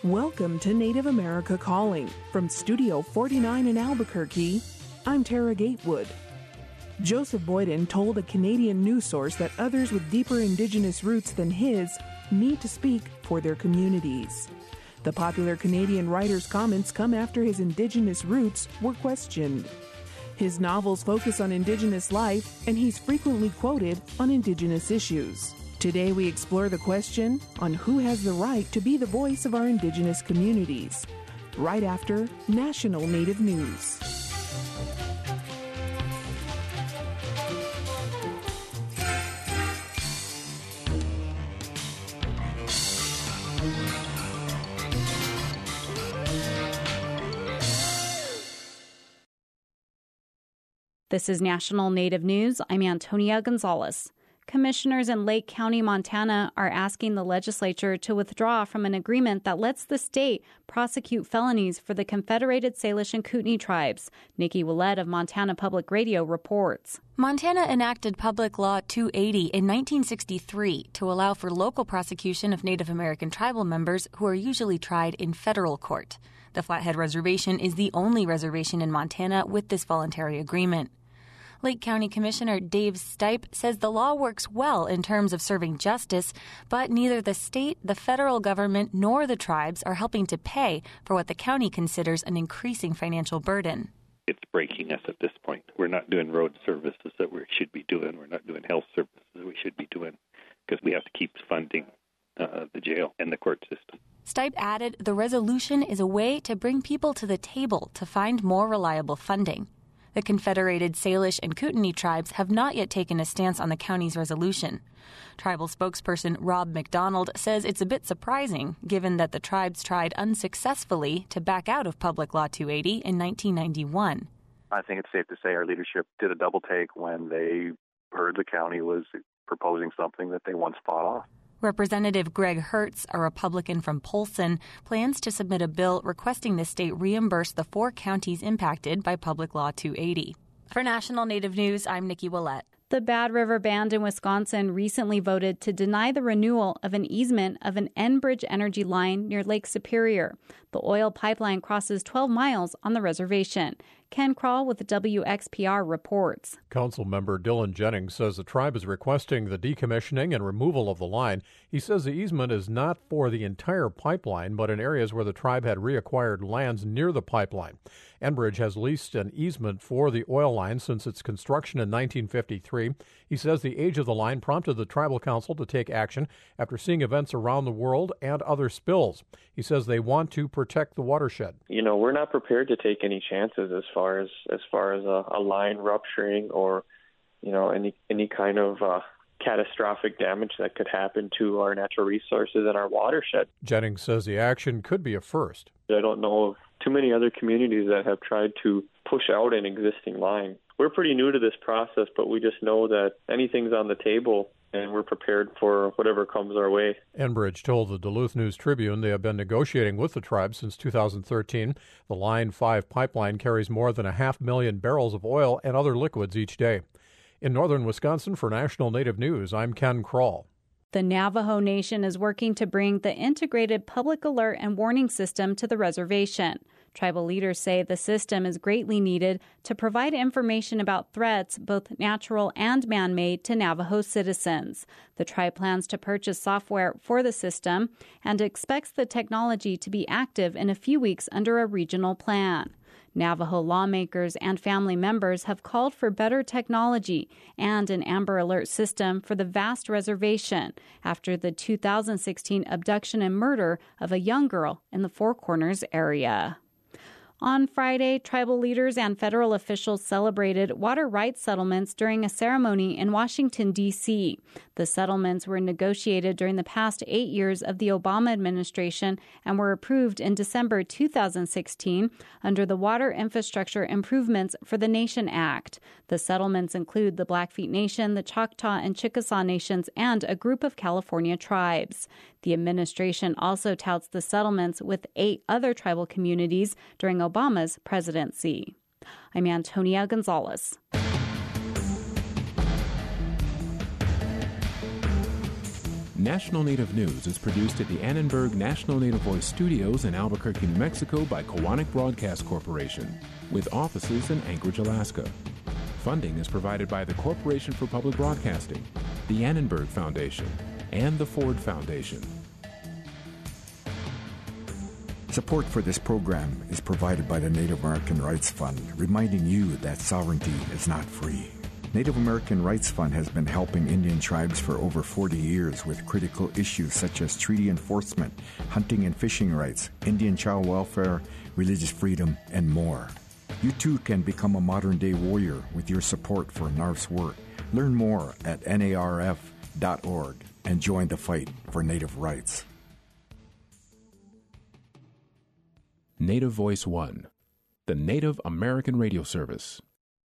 Welcome to Native America Calling. From Studio 49 in Albuquerque, I'm Tara Gatewood. Joseph Boyden told a Canadian news source that others with deeper Indigenous roots than his need to speak for their communities. The popular Canadian writer's comments come after his Indigenous roots were questioned. His novels focus on Indigenous life, and he's frequently quoted on Indigenous issues. Today we explore the question on who has the right to be the voice of our Indigenous communities, right after National Native News. This is National Native News. I'm Antonia Gonzalez. Commissioners in Lake County, Montana, are asking the legislature to withdraw from an agreement that lets the state prosecute felonies for the Confederated Salish and Kootenai tribes. Nikki Willett of Montana Public Radio reports. Montana enacted Public Law 280 in 1963 to allow for local prosecution of Native American tribal members who are usually tried in federal court. The Flathead Reservation is the only reservation in Montana with this voluntary agreement. Lake County Commissioner Dave Stipe says the law works well in terms of serving justice, but neither the state, the federal government, nor the tribes are helping to pay for what the county considers an increasing financial burden. It's breaking us at this point. We're not doing road services that we should be doing. We're not doing health services we should be doing because we have to keep funding the jail and the court system. Stipe added the resolution is a way to bring people to the table to find more reliable funding. The Confederated Salish and Kootenai tribes have not yet taken a stance on the county's resolution. Tribal spokesperson Rob McDonald says it's a bit surprising, given that the tribes tried unsuccessfully to back out of Public Law 280 in 1991. I think it's safe to say our leadership did a double take when they heard the county was proposing something that they once fought off. Representative Greg Hertz, a Republican from Polson, plans to submit a bill requesting the state reimburse the 4 counties impacted by Public Law 280. For National Native News, I'm Nikki Willett. The Bad River Band in Wisconsin recently voted to deny the renewal of an easement of an Enbridge energy line near Lake Superior. The oil pipeline crosses 12 miles on the reservation. Ken Kroll with WXPR reports. Council member Dylan Jennings says the tribe is requesting the decommissioning and removal of the line. He says the easement is not for the entire pipeline, but in areas where the tribe had reacquired lands near the pipeline. Enbridge has leased an easement for the oil line since its construction in 1953. He says the age of the line prompted the tribal council to take action after seeing events around the world and other spills. He says they want to protect the watershed. We're not prepared to take any chances as far as a line rupturing or, any kind of catastrophic damage that could happen to our natural resources and our watershed. Jennings says the action could be a first. I don't know of too many other communities that have tried to push out an existing line. We're pretty new to this process, but we just know that anything's on the table and we're prepared for whatever comes our way. Enbridge told the Duluth News-Tribune they have been negotiating with the tribe since 2013. The Line 5 pipeline carries more than 500,000 barrels of oil and other liquids each day. In northern Wisconsin, for National Native News, I'm Ken Kroll. The Navajo Nation is working to bring the integrated public alert and warning system to the reservation. Tribal leaders say the system is greatly needed to provide information about threats, both natural and man-made, to Navajo citizens. The tribe plans to purchase software for the system and expects the technology to be active in a few weeks under a regional plan. Navajo lawmakers and family members have called for better technology and an Amber Alert system for the vast reservation after the 2016 abduction and murder of a young girl in the Four Corners area. On Friday, tribal leaders and federal officials celebrated water rights settlements during a ceremony in Washington, D.C. The settlements were negotiated during the past 8 years of the Obama administration and were approved in December 2016 under the Water Infrastructure Improvements for the Nation Act. The settlements include the Blackfeet Nation, the Choctaw and Chickasaw Nations, and a group of California tribes. The administration also touts the settlements with 8 other tribal communities during Obama's presidency. I'm Antonia Gonzalez. National Native News is produced at the Annenberg National Native Voice Studios in Albuquerque, New Mexico by Kowanik Broadcast Corporation, with offices in Anchorage, Alaska. Funding is provided by the Corporation for Public Broadcasting, the Annenberg Foundation, and the Ford Foundation. Support for this program is provided by the Native American Rights Fund, reminding you that sovereignty is not free. Native American Rights Fund has been helping Indian tribes for over 40 years with critical issues such as treaty enforcement, hunting and fishing rights, Indian child welfare, religious freedom, and more. You too can become a modern-day warrior with your support for NARF's work. Learn more at narf.org and join the fight for Native rights. Native Voice One, the Native American radio service.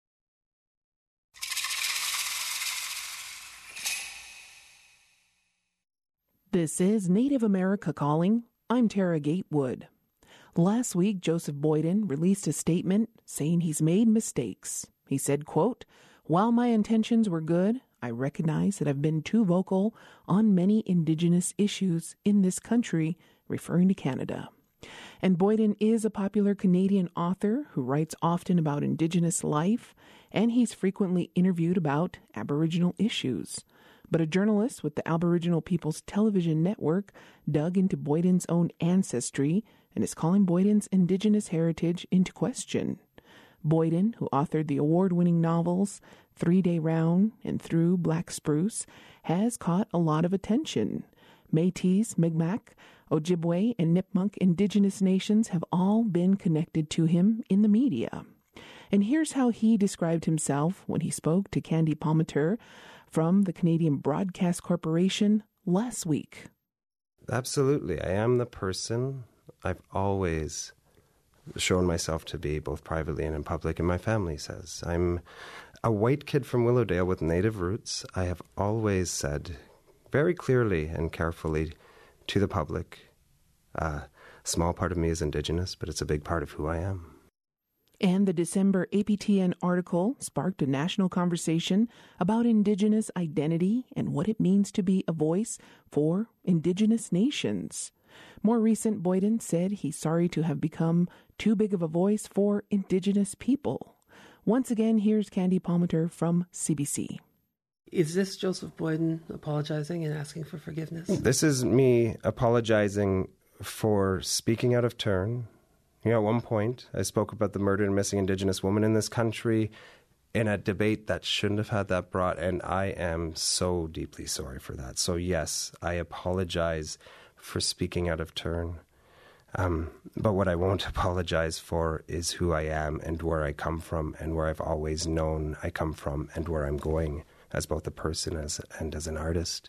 This is Native America Calling. I'm Tara Gatewood. Last week, Joseph Boyden released a statement saying he's made mistakes. He said, quote, "While my intentions were good, I recognize that I've been too vocal on many Indigenous issues in this country," referring to Canada. And Boyden is a popular Canadian author who writes often about Indigenous life, and he's frequently interviewed about Aboriginal issues. But a journalist with the Aboriginal People's Television Network dug into Boyden's own ancestry and is calling Boyden's Indigenous heritage into question. Boyden, who authored the award-winning novels 3-Day Round and Through Black Spruce, has caught a lot of attention. Métis, Mi'kmaq, Ojibwe, and Nipmuc Indigenous nations have all been connected to him in the media. And here's how he described himself when he spoke to Candy Palmater from the Canadian Broadcast Corporation last week. Absolutely. I am the person I've always shown myself to be, both privately and in public, and my family says. I'm a white kid from Willowdale with Native roots. I have always said very clearly and carefully to the public, a small part of me is Indigenous, but it's a big part of who I am. And the December APTN article sparked a national conversation about Indigenous identity and what it means to be a voice for Indigenous nations. More recent, Boyden said he's sorry to have become too big of a voice for Indigenous people. Once again, here's Candy Palmater from CBC. Is this Joseph Boyden apologizing and asking for forgiveness? This is me apologizing for speaking out of turn. You know, at one point, I spoke about the murdered and missing Indigenous woman in this country in a debate that shouldn't have had that brought, and I am so deeply sorry for that. So yes, I apologize for speaking out of turn. But what I won't apologize for is who I am and where I come from and where I've always known I come from and where I'm going as both a person and as an artist.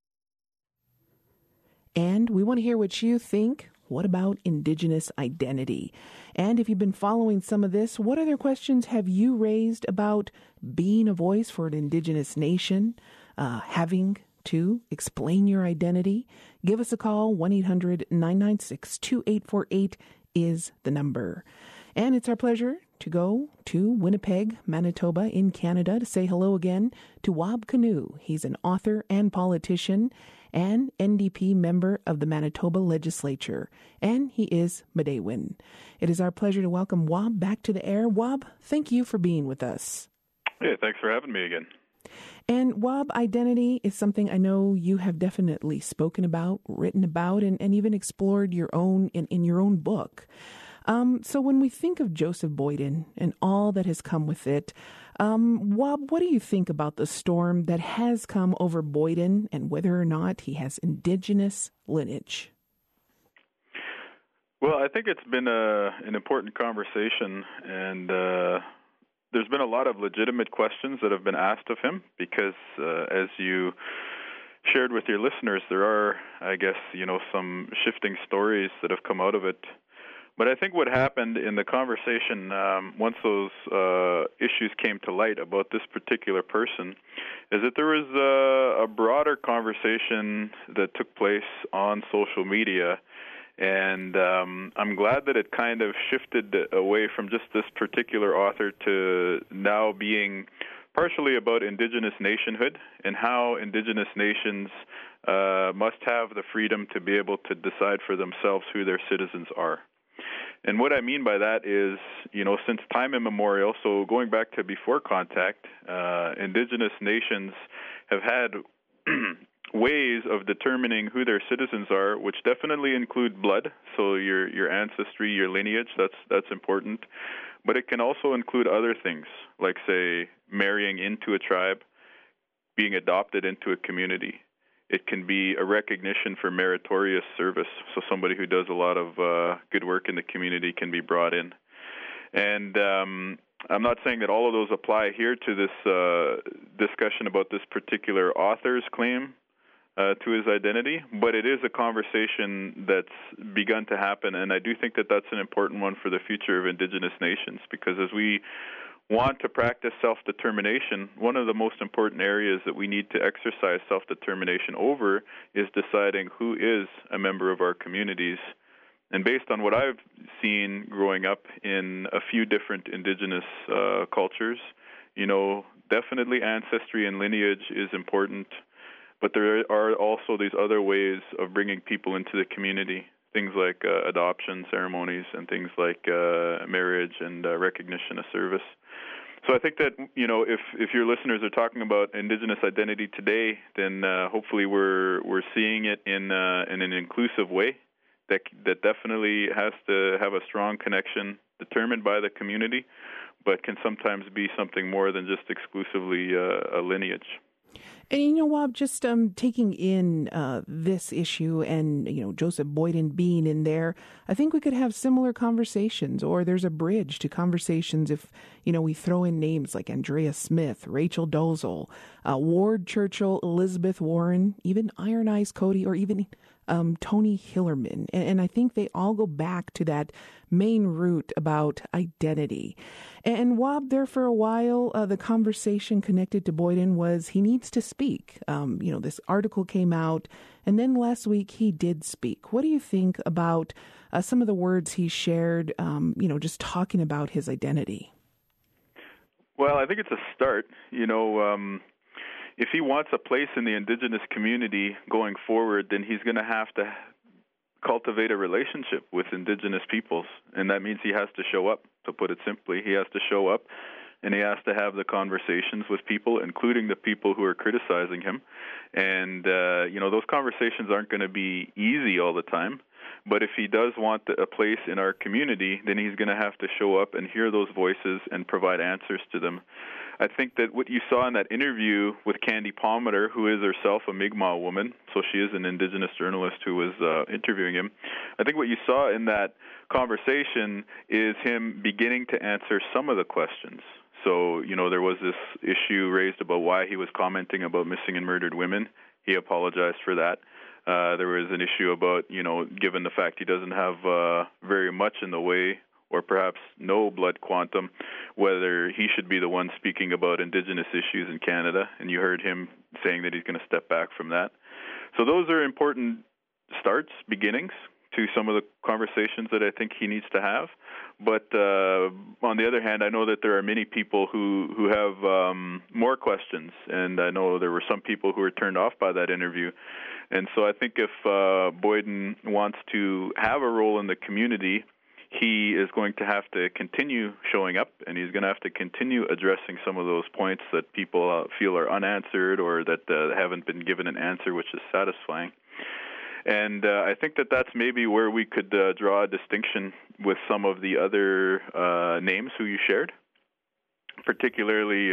And we want to hear what you think. What about Indigenous identity? And if you've been following some of this, what other questions have you raised about being a voice for an Indigenous nation, having to explain your identity? Give us a call. 1-800-996-2848 is the number. And it's our pleasure to go to Winnipeg, Manitoba in Canada to say hello again to Wab Kinew. He's an author and politician and NDP member of the Manitoba Legislature, and he is Midewin. It is our pleasure to welcome Wab back to the air. Wab, thank you for being with us. Hey, thanks for having me again. And Wab, identity is something I know you have definitely spoken about, written about, and even explored your own in your own book. So when we think of Joseph Boyden and all that has come with it, Wab, what do you think about the storm that has come over Boyden and whether or not he has Indigenous lineage? Well, I think it's been an important conversation, and there's been a lot of legitimate questions that have been asked of him because, as you shared with your listeners, there are, I guess, some shifting stories that have come out of it. But I think what happened in the conversation, once those issues came to light about this particular person, is that there was a broader conversation that took place on social media. And I'm glad that it kind of shifted away from just this particular author to now being partially about Indigenous nationhood and how Indigenous nations must have the freedom to be able to decide for themselves who their citizens are. And what I mean by that is, since time immemorial, so going back to before contact, Indigenous nations have had ways of determining who their citizens are, which definitely include blood, so your ancestry, your lineage, that's important. But it can also include other things, like, say, marrying into a tribe, being adopted into a community. It can be a recognition for meritorious service, so somebody who does a lot of good work in the community can be brought in. And I'm not saying that all of those apply here to this discussion about this particular author's claim to his identity, but it is a conversation that's begun to happen, and I do think that that's an important one for the future of Indigenous nations, because as we want to practice self-determination, one of the most important areas that we need to exercise self-determination over is deciding who is a member of our communities. And based on what I've seen growing up in a few different Indigenous cultures, definitely ancestry and lineage is important. But there are also these other ways of bringing people into the community, things like adoption ceremonies and things like marriage and recognition of service. So I think that, if your listeners are talking about Indigenous identity today, then hopefully we're seeing it in an inclusive way that definitely has to have a strong connection determined by the community, but can sometimes be something more than just exclusively a lineage. And Wab, just taking in this issue and, Joseph Boyden being in there, I think we could have similar conversations, or there's a bridge to conversations if, we throw in names like Andrea Smith, Rachel Dolezal, Ward Churchill, Elizabeth Warren, even Iron Eyes Cody, or even Tony Hillerman. And I think they all go back to that main root about identity. And Wab, there for a while, the conversation connected to Boyden was he needs to speak. This article came out, and then last week he did speak. What do you think about some of the words he shared, just talking about his identity? Well, I think it's a start. If he wants a place in the Indigenous community going forward, then he's going to have to cultivate a relationship with Indigenous peoples, and that means he has to show up, to put it simply. He has to show up, and he has to have the conversations with people, including the people who are criticizing him. And, those conversations aren't going to be easy all the time, but if he does want a place in our community, then he's going to have to show up and hear those voices and provide answers to them. I think that what you saw in that interview with Candy Palmater, who is herself a Mi'kmaq woman, so she is an Indigenous journalist who was interviewing him, I think what you saw in that conversation is him beginning to answer some of the questions. So, there was this issue raised about why he was commenting about missing and murdered women. He apologized for that. There was an issue about, given the fact he doesn't have very much in the way, or perhaps no blood quantum, whether he should be the one speaking about Indigenous issues in Canada, and you heard him saying that he's going to step back from that. So those are important starts, beginnings, to some of the conversations that I think he needs to have. But on the other hand, I know that there are many people who have more questions, and I know there were some people who were turned off by that interview. And so I think if Boyden wants to have a role in the community, he is going to have to continue showing up, and he's going to have to continue addressing some of those points that people feel are unanswered or that haven't been given an answer which is satisfying. And I think that that's maybe where we could draw a distinction with some of the other names who you shared, particularly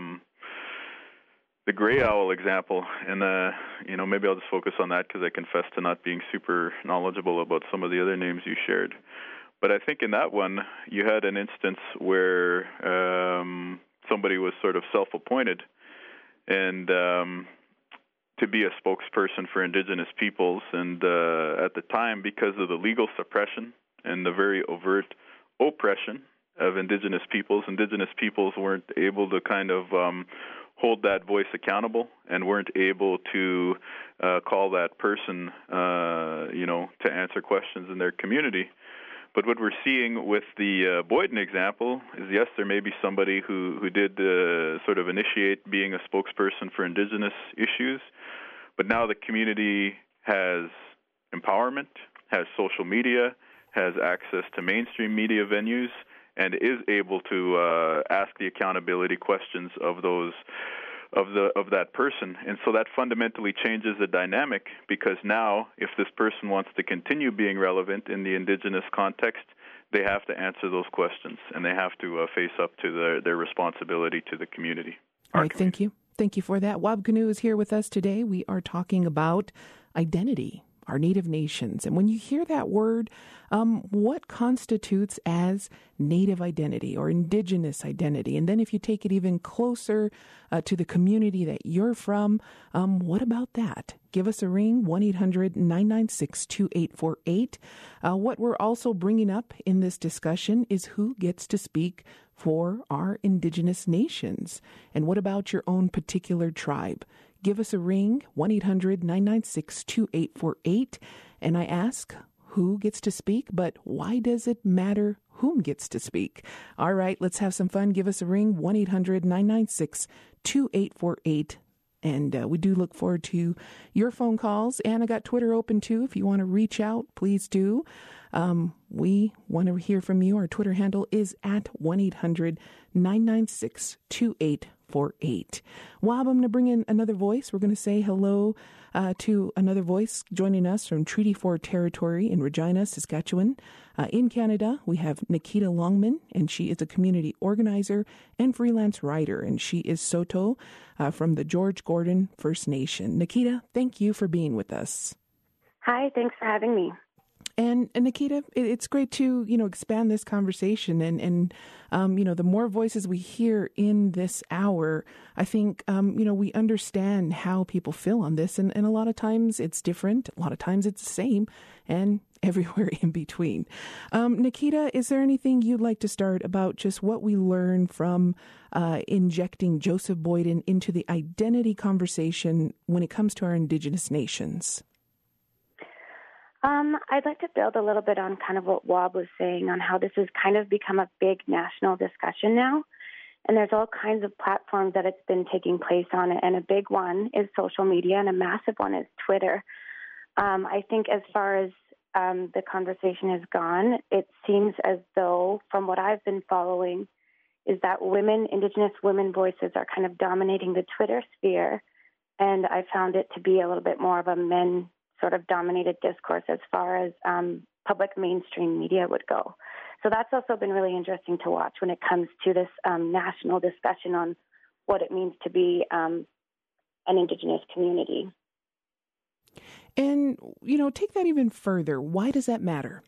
the gray owl example. And, maybe I'll just focus on that because I confess to not being super knowledgeable about some of the other names you shared. But I think in that one, you had an instance where somebody was sort of self-appointed and to be a spokesperson for Indigenous peoples. And at the time, because of the legal suppression and the very overt oppression of Indigenous peoples weren't able to kind of hold that voice accountable and weren't able to call that person, to answer questions in their community. But what we're seeing with the Boyden example is, yes, there may be somebody who did sort of initiate being a spokesperson for Indigenous issues, but now the community has empowerment, has social media, has access to mainstream media venues, and is able to ask the accountability questions of those of that person. And so that fundamentally changes the dynamic, because now if this person wants to continue being relevant in the Indigenous context, they have to answer those questions, and they have to face up to their responsibility to the community. All right, thank you. Thank you for that. Wab Kinew is here with us today. We are talking about identity, our Native nations. And when you hear that word, what constitutes as Native identity or Indigenous identity? And then if you take it even closer to the community that you're from, what about that? Give us a ring, 1-800-996-2848. What we're also bringing up in this discussion is who gets to speak for our Indigenous nations. And what about your own particular tribe? Give us a ring, 1-800-996-2848. And I ask, who gets to speak? But why does it matter whom gets to speak? All right, let's have some fun. Give us a ring, 1-800-996-2848. And we do look forward to your phone calls. And I got Twitter open, too. If you want to reach out, please do. We want to hear from you. Our Twitter handle is at 1-800-996-2848. Wab, I'm going to bring in another voice. We're going to say hello to another voice joining us from Treaty 4 territory in Regina, Saskatchewan. In Canada, we have Nikita Longman, and she is a community organizer and freelance writer, and she is Saulteaux from the George Gordon First Nation. Nikita, thank you for being with us. Hi, thanks for having me. And Nikita, it's great to, expand this conversation and the more voices we hear in this hour, I think, we understand how people feel on this. And a lot of times it's different. A lot of times it's the same, and everywhere in between. Nikita, is there anything you'd like to start about just what we learned from injecting Joseph Boyden into the identity conversation when it comes to our Indigenous nations? I'd like to build a little bit on kind of what Wab was saying on how this has kind of become a big national discussion now. And there's all kinds of platforms that it's been taking place on. And a big one is social media, and a massive one is Twitter. I think as far as the conversation has gone, it seems as though, from what I've been following, is that Indigenous women voices are kind of dominating the Twitter sphere. And I found it to be a little bit more of a men sort of dominated discourse as far as public mainstream media would go. So that's also been really interesting to watch when it comes to this national discussion on what it means to be an Indigenous community. And, take that even further. Why does that matter?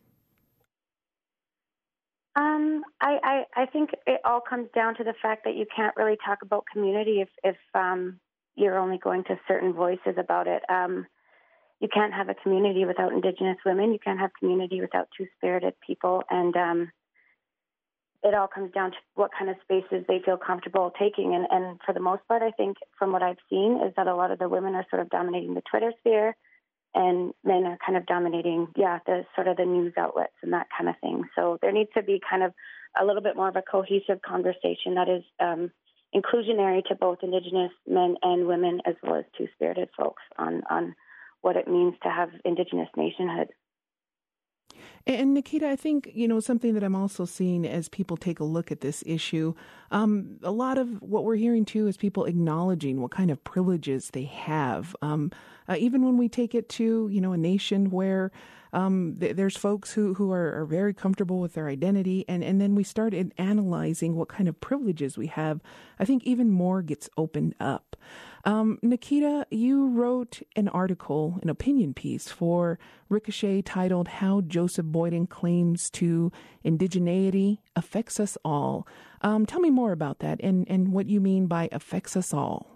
I think it all comes down to the fact that you can't really talk about community if you're only going to certain voices about it. You can't have a community without Indigenous women. You can't have community without two-spirited people. And it all comes down to what kind of spaces they feel comfortable taking. And for the most part, I think from what I've seen is that a lot of the women are sort of dominating the Twitter sphere, and men are kind of dominating, the sort of the news outlets and that kind of thing. So there needs to be kind of a little bit more of a cohesive conversation that is inclusionary to both Indigenous men and women, as well as two-spirited folks on what it means to have Indigenous nationhood. And Nikita, I think, something that I'm also seeing as people take a look at this issue, a lot of what we're hearing too is people acknowledging what kind of privileges they have. Even when we take it to, a nation where there's folks who are very comfortable with their identity, and then we start analyzing what kind of privileges we have, I think even more gets opened up. Nikita, you wrote an article, an opinion piece for Ricochet titled How Joseph Boyden Claims to Indigeneity Affects Us All. Tell me more about that and what you mean by affects us all.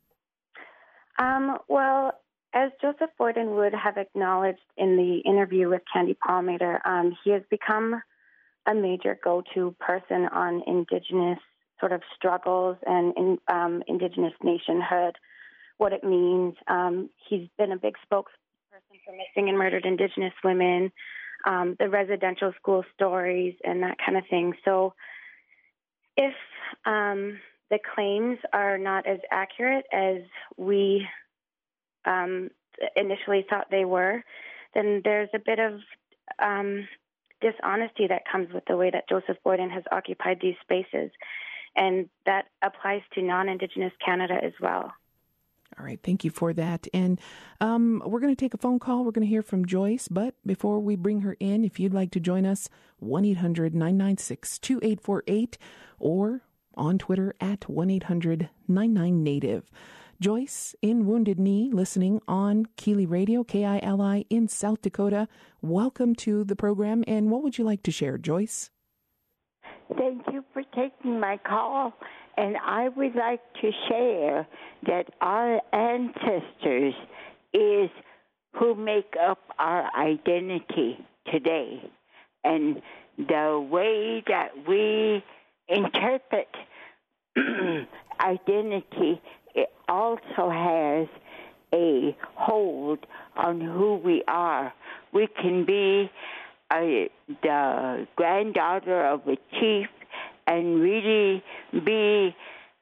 Well, as Joseph Boyden would have acknowledged in the interview with Candy Palmater, he has become a major go-to person on Indigenous sort of struggles and Indigenous nationhood, what it means. He's been a big spokesperson for missing and murdered Indigenous women. the residential school stories and that kind of thing. So if the claims are not as accurate as we initially thought they were, then there's a bit of dishonesty that comes with the way that Joseph Boyden has occupied these spaces. And that applies to non-Indigenous Canada as well. All right, thank you for that. And we're going to take a phone call. We're going to hear from Joyce. But before we bring her in, if you'd like to join us, 1-800-996-2848 or on Twitter at 1-800-99Native. Joyce in Wounded Knee, listening on Keeley Radio, KILI in South Dakota. Welcome to the program. And what would you like to share, Joyce? Thank you for taking my call. And I would like to share that our ancestors is who make up our identity today. And the way that we interpret identity, it also has a hold on who we are. We can be the granddaughter of a chief and really be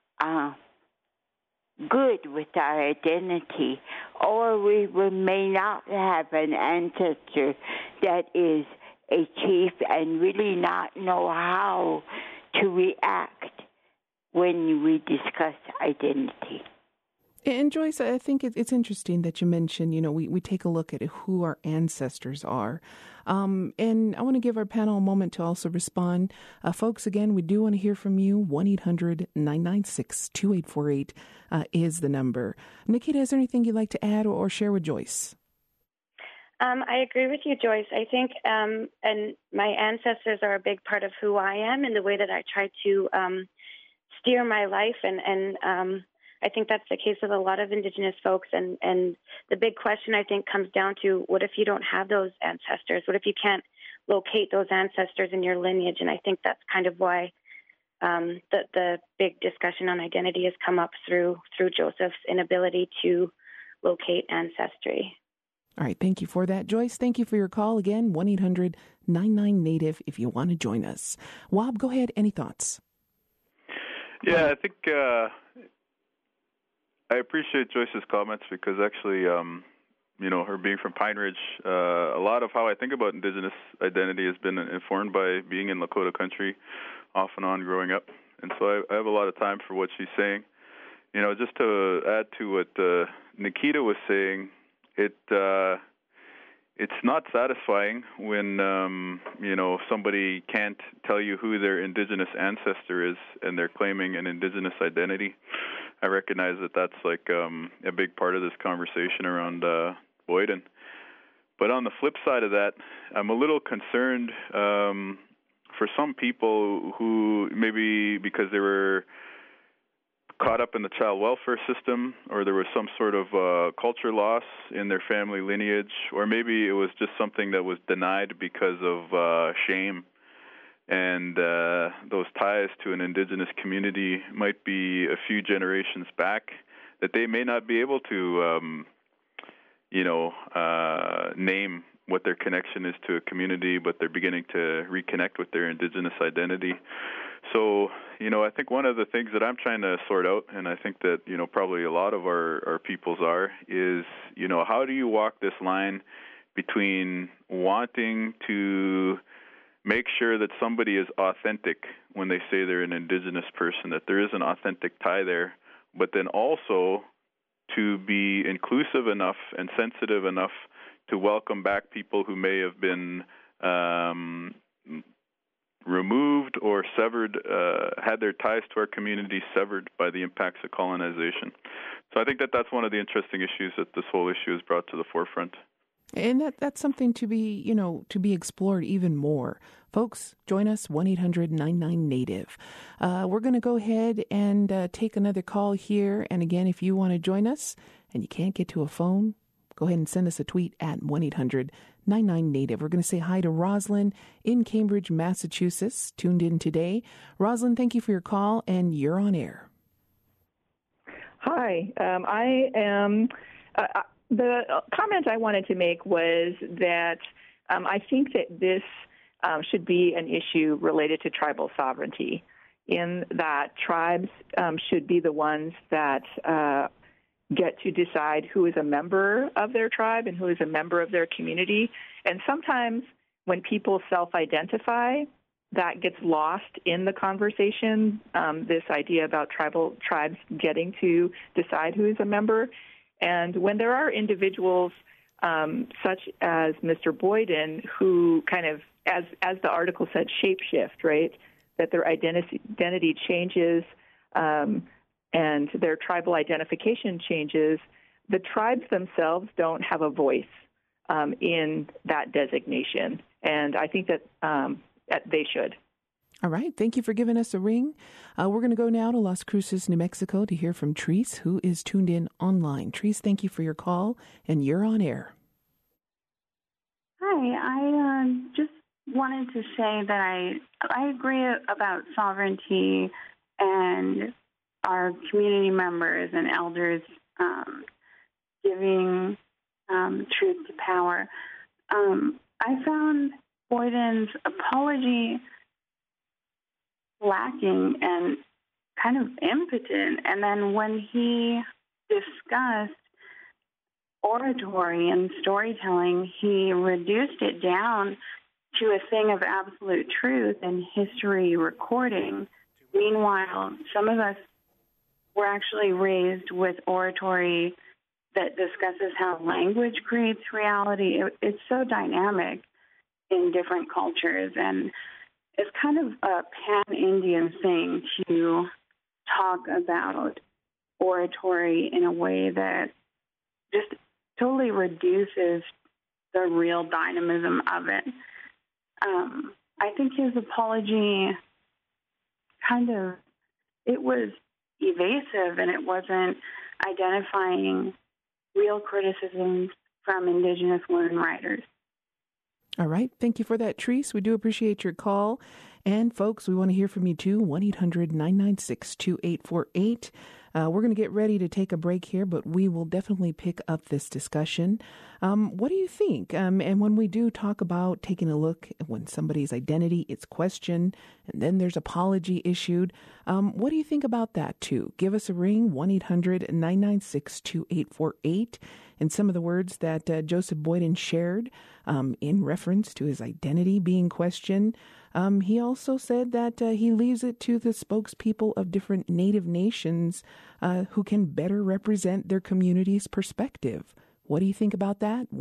good with our identity, or we may not have an ancestor that is a chief and really not know how to react when we discuss identity. And Joyce, I think it's interesting that you mentioned, we take a look at who our ancestors are. And I want to give our panel a moment to also respond. Folks, again, we do want to hear from you. 1-800-996-2848 is the number. Nikita, is there anything you'd like to add or share with Joyce? I agree with you, Joyce. I think, and my ancestors are a big part of who I am and the way that I try to steer my life. And I think that's the case with a lot of Indigenous folks. And the big question, I think, comes down to, what if you don't have those ancestors? What if you can't locate those ancestors in your lineage? And I think that's kind of why the big discussion on identity has come up through Joseph's inability to locate ancestry. All right. Thank you for that, Joyce. Thank you for your call. Again, 1-800-99-NATIVE if you want to join us. Wab, go ahead. Any thoughts? Yeah, I think I appreciate Joyce's comments because actually, her being from Pine Ridge, a lot of how I think about Indigenous identity has been informed by being in Lakota country off and on growing up. And so I have a lot of time for what she's saying. Just to add to what Nikita was saying, it's not satisfying when, somebody can't tell you who their Indigenous ancestor is and they're claiming an Indigenous identity. I recognize that that's like a big part of this conversation around Boyden. But on the flip side of that, I'm a little concerned for some people who maybe because they were caught up in the child welfare system or there was some sort of culture loss in their family lineage, or maybe it was just something that was denied because of shame. And those ties to an Indigenous community might be a few generations back that they may not be able to, name what their connection is to a community, but they're beginning to reconnect with their Indigenous identity. So, I think one of the things that I'm trying to sort out, and I think that, probably a lot of our peoples are, is, how do you walk this line between wanting to make sure that somebody is authentic when they say they're an Indigenous person, that there is an authentic tie there, but then also to be inclusive enough and sensitive enough to welcome back people who may have been removed or severed, had their ties to our community severed by the impacts of colonization. So I think that that's one of the interesting issues that this whole issue has brought to the forefront. And that's something to be, to be explored even more. Folks, join us, 1-800-99-NATIVE. We're going to go ahead and take another call here. And again, if you want to join us and you can't get to a phone, go ahead and send us a tweet at 1-800-99-NATIVE. We're going to say hi to Rosalind in Cambridge, Massachusetts, tuned in today. Rosalind, thank you for your call, and you're on air. Hi, I am... the comment I wanted to make was that I think that this should be an issue related to tribal sovereignty, in that tribes should be the ones that get to decide who is a member of their tribe and who is a member of their community. And sometimes when people self-identify, that gets lost in the conversation, this idea about tribes getting to decide who is a member. And when there are individuals such as Mr. Boyden, who kind of, as the article said, shapeshift, right, that their identity changes and their tribal identification changes, the tribes themselves don't have a voice in that designation. And I think that they should. All right. Thank you for giving us a ring. We're going to go now to Las Cruces, New Mexico, to hear from Treese, who is tuned in online. Treese, thank you for your call, and you're on air. Hi. I just wanted to say that I agree about sovereignty and our community members and elders giving truth to power. I found Boyden's apology lacking and kind of impotent. And then when he discussed oratory and storytelling, he reduced it down to a thing of absolute truth and history recording. Meanwhile, some of us were actually raised with oratory that discusses how language creates reality. It's so dynamic in different cultures, and it's kind of a pan-Indian thing to talk about oratory in a way that just totally reduces the real dynamism of it. I think his apology it was evasive, and it wasn't identifying real criticisms from Indigenous women writers. All right. Thank you for that, Treese. We do appreciate your call. And, folks, we want to hear from you, too. 1-800-996-2848. We're going to get ready to take a break here, but we will definitely pick up this discussion. What do you think? And when we do talk about taking a look at when somebody's identity is questioned and then there's apology issued, what do you think about that, too? Give us a ring, 1-800-996-2848. And some of the words that Joseph Boyden shared in reference to his identity being questioned. He also said that he leaves it to the spokespeople of different Native nations who can better represent their community's perspective. What do you think about that?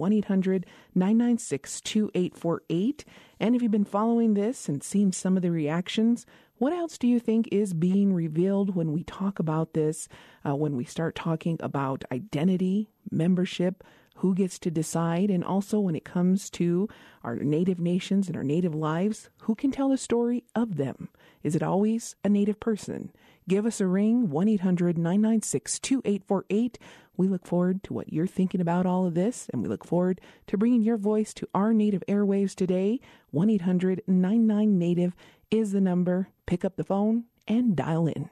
1-800-996-2848. And if you've been following this and seen some of the reactions, what else do you think is being revealed when we talk about this, when we start talking about identity, membership, who gets to decide, and also when it comes to our Native nations and our Native lives, who can tell the story of them? Is it always a Native person? Give us a ring, 1-800-996-2848. We look forward to what you're thinking about all of this, and we look forward to bringing your voice to our Native airwaves today. 1-800-99-NATIVE is the number. Pick up the phone and dial in.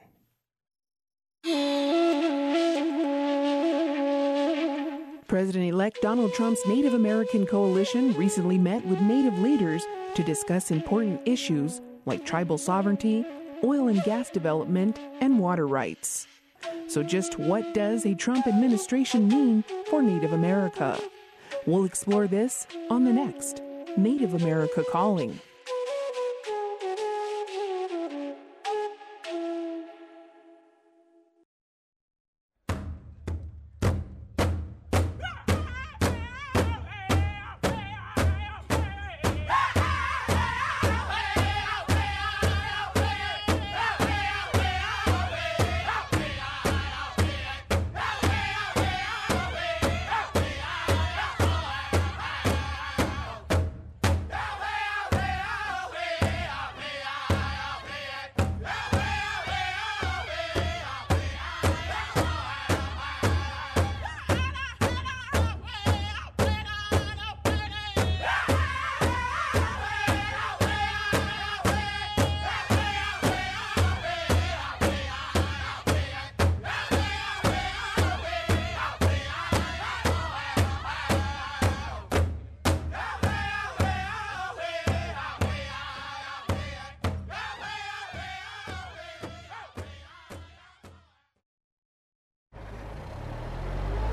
President-elect Donald Trump's Native American Coalition recently met with Native leaders to discuss important issues like tribal sovereignty, oil and gas development, and water rights. So just what does a Trump administration mean for Native America? We'll explore this on the next Native America Calling.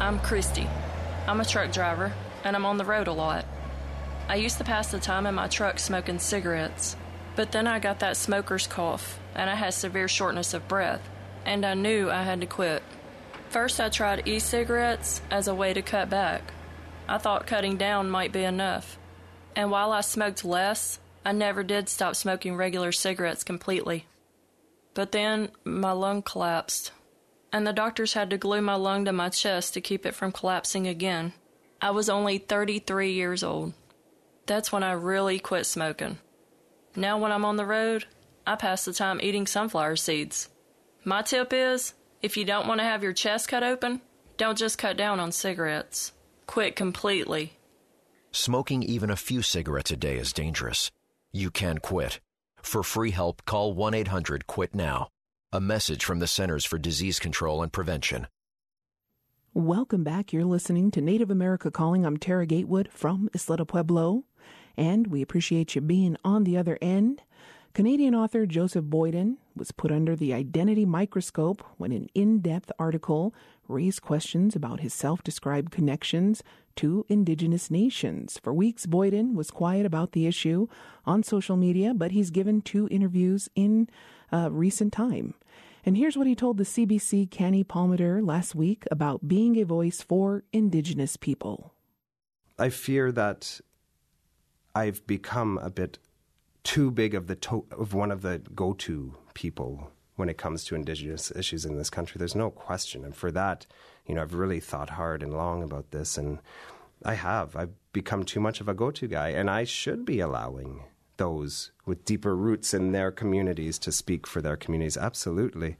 I'm Christy. I'm a truck driver, and I'm on the road a lot. I used to pass the time in my truck smoking cigarettes, but then I got that smoker's cough, and I had severe shortness of breath, and I knew I had to quit. First, I tried e-cigarettes as a way to cut back. I thought cutting down might be enough. And while I smoked less, I never did stop smoking regular cigarettes completely. But then my lung collapsed, and the doctors had to glue my lung to my chest to keep it from collapsing again. I was only 33 years old. That's when I really quit smoking. Now when I'm on the road, I pass the time eating sunflower seeds. My tip is, if you don't want to have your chest cut open, don't just cut down on cigarettes. Quit completely. Smoking even a few cigarettes a day is dangerous. You can quit. For free help, call 1-800-QUIT-NOW. A message from the Centers for Disease Control and Prevention. Welcome back. You're listening to Native America Calling. I'm Tara Gatewood from Isleta Pueblo, and we appreciate you being on the other end. Canadian author Joseph Boyden was put under the identity microscope when an in-depth article raised questions about his self-described connections to Indigenous nations. For weeks, Boyden was quiet about the issue on social media, but he's given 2 interviews in recent time. And here's what he told the CBC Canny Palmater last week about being a voice for Indigenous people. I fear that I've become a bit too big of one of the go-to people when it comes to Indigenous issues in this country. There's no question. And for that, I've really thought hard and long about this. And I've become too much of a go-to guy. And I should be allowing those with deeper roots in their communities to speak for their communities. Absolutely.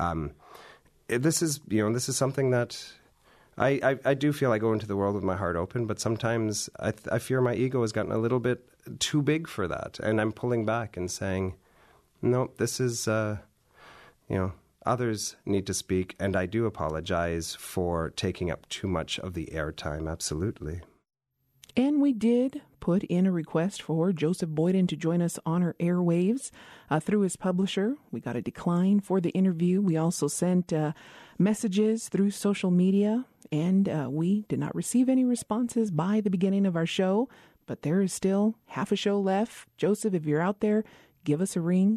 This is something that I do feel I go into the world with my heart open, but sometimes I fear my ego has gotten a little bit too big for that. And I'm pulling back and saying, no, this is, others need to speak. And I do apologize for taking up too much of the airtime. Absolutely. And we did put in a request for Joseph Boyden to join us on our airwaves through his publisher. We got a decline for the interview. We also sent messages through social media, and we did not receive any responses by the beginning of our show, but there is still half a show left. Joseph, if you're out there, give us a ring.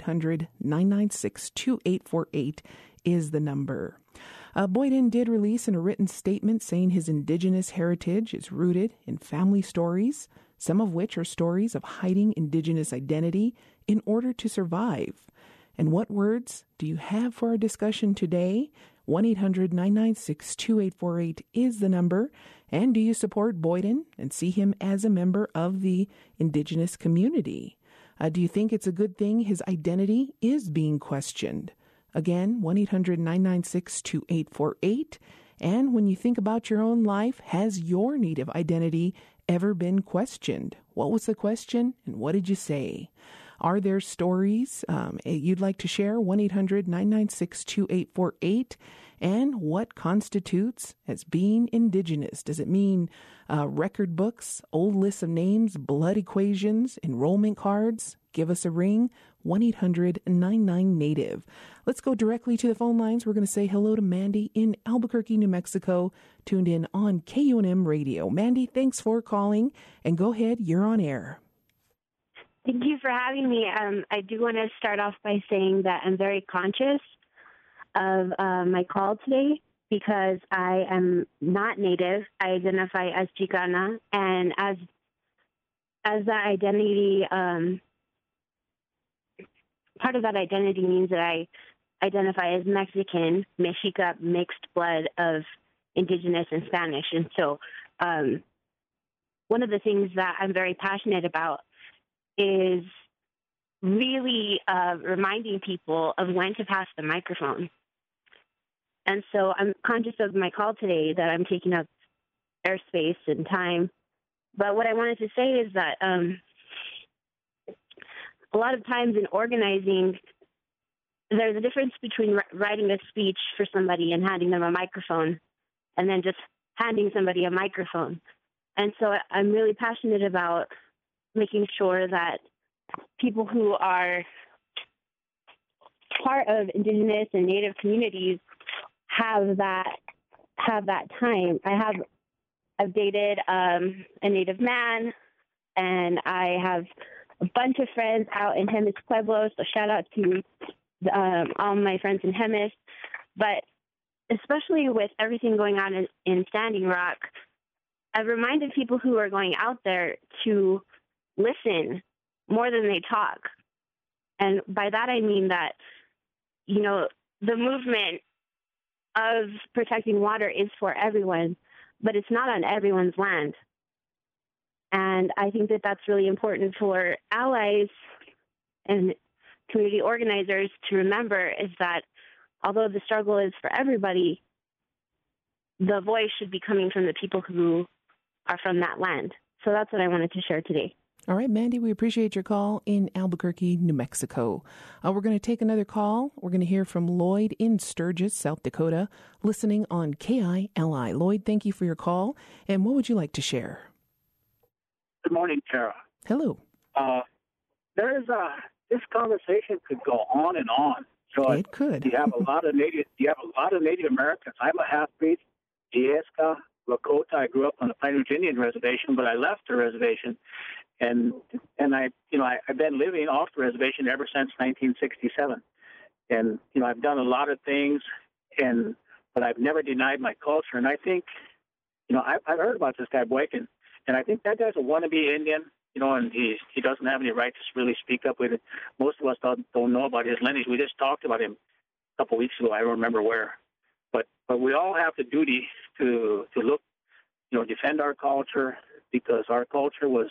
1-800-996-2848 is the number. Boyden did release in a written statement saying his Indigenous heritage is rooted in family stories, some of which are stories of hiding Indigenous identity in order to survive. And what words do you have for our discussion today? 1-800-996-2848 is the number. And do you support Boyden and see him as a member of the Indigenous community? Do you think it's a good thing his identity is being questioned? Again, 1-800-996-2848. And when you think about your own life, has your Native identity ever been questioned? What was the question and what did you say? Are there stories you'd like to share? 1-800-996-2848. And what constitutes as being Indigenous? Does it mean record books, old lists of names, blood equations, enrollment cards? Give us a ring, 1-800-99-NATIVE. Let's go directly to the phone lines. We're going to say hello to Mandy in Albuquerque, New Mexico, tuned in on KUNM Radio. Mandy, thanks for calling, and go ahead, you're on air. Thank you for having me. I do want to start off by saying that I'm very conscious of my call today because I am not Native. I identify as Chicana, and as that identity, part of that identity means that I identify as Mexican, Mexica, mixed blood of Indigenous and Spanish. And so one of the things that I'm very passionate about is really reminding people of when to pass the microphone. And so I'm conscious of my call today that I'm taking up airspace and time. But what I wanted to say is that a lot of times in organizing, there's a difference between writing a speech for somebody and handing them a microphone and then just handing somebody a microphone. And so I'm really passionate about making sure that people who are part of Indigenous and Native communities have have that time. I've dated a Native man, and I have a bunch of friends out in Jemez Pueblo, so shout out to all my friends in Jemez. But especially with everything going on in Standing Rock, I've reminded people who are going out there to listen more than they talk. And by that I mean that, you know, the movement of protecting water is for everyone, but it's not on everyone's land. And I think that that's really important for allies and community organizers to remember, is that although the struggle is for everybody, the voice should be coming from the people who are from that land. So that's what I wanted to share today. All right, Mandy, we appreciate your call in Albuquerque, New Mexico. We're going to take another call. We're going to hear from Lloyd in Sturgis, South Dakota, listening on KILI. Lloyd, thank you for your call. And what would you like to share? Good morning, Tara. Hello. This conversation could go on and on. So it could. You have a lot of Native Americans. I'm a half-breed, Iesca, Lakota. I grew up on the Pine Ridge Indian Reservation, but I left the reservation, and I've been living off the reservation ever since 1967. And I've done a lot of things, but I've never denied my culture. And I think, I've heard about this guy Boykin, and I think that guy's a wannabe Indian. And he doesn't have any right to really speak up with it. Most of us don't know about his lineage. We just talked about him a couple of weeks ago. I don't remember where. But we all have the duty to look, defend our culture, because our culture was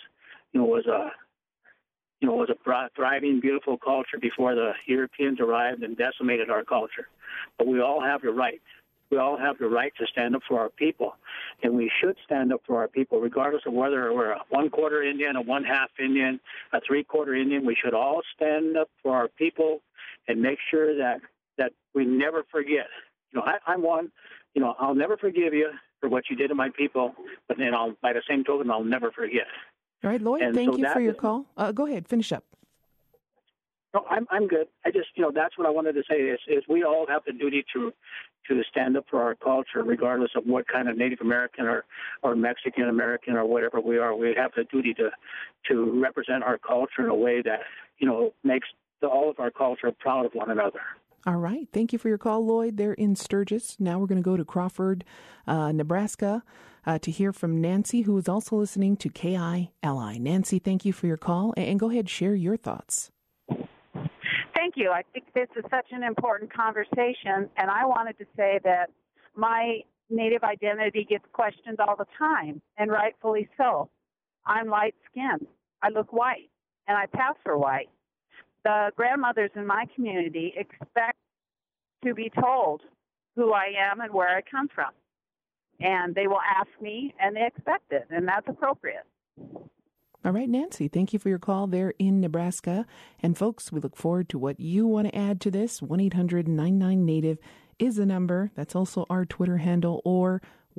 a thriving, beautiful culture before the Europeans arrived and decimated our culture. But we all have the right. We all have the right to stand up for our people, and we should stand up for our people, regardless of whether we're a 1/4 Indian, a 1/2 Indian, a 3/4 Indian. We should all stand up for our people and make sure that we never forget. I'm one. I'll never forgive you for what you did to my people, but then by the same token, I'll never forget. All right, Lloyd, thank you for your call. Go ahead, finish up. No, I'm good. I just, that's what I wanted to say is we all have the duty to stand up for our culture, regardless of what kind of Native American or Mexican American or whatever we are. We have the duty to represent our culture in a way that, makes all of our culture proud of one another. All right. Thank you for your call, Lloyd. They're in Sturgis. Now we're going to go to Crawford, Nebraska, to hear from Nancy, who is also listening to KILI. Nancy, thank you for your call, and go ahead, share your thoughts. Thank you. I think this is such an important conversation, and I wanted to say that my Native identity gets questioned all the time, and rightfully so. I'm light-skinned. I look white, and I pass for white. The grandmothers in my community expect to be told who I am and where I come from. And they will ask me, and they expect it, and that's appropriate. All right, Nancy, thank you for your call there in Nebraska. And folks, we look forward to what you want to add to this. 1-800-99-NATIVE is the number. That's also our Twitter handle, or